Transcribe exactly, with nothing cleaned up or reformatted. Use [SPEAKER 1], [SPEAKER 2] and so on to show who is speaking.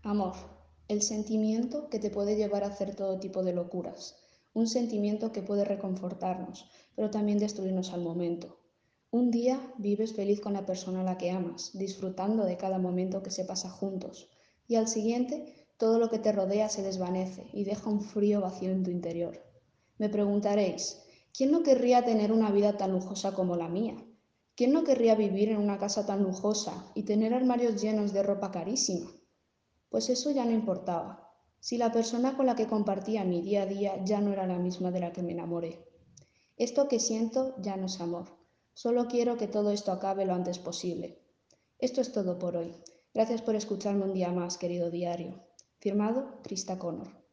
[SPEAKER 1] Amor, el sentimiento que te puede llevar a hacer todo tipo de locuras, un sentimiento que puede reconfortarnos, pero también destruirnos al momento. Un día vives feliz con la persona a la que amas, disfrutando de cada momento que se pasa juntos, y al siguiente todo lo que te rodea se desvanece y deja un frío vacío en tu interior. Me preguntaréis, ¿quién no querría tener una vida tan lujosa como la mía? ¿Quién no querría vivir en una casa tan lujosa y tener armarios llenos de ropa carísima? Pues eso ya no importaba, si la persona con la que compartía mi día a día ya no era la misma de la que me enamoré. Esto que siento ya no es amor, solo quiero que todo esto acabe lo antes posible. Esto es todo por hoy. Gracias por escucharme un día más, querido diario. Firmado, Krista Connor.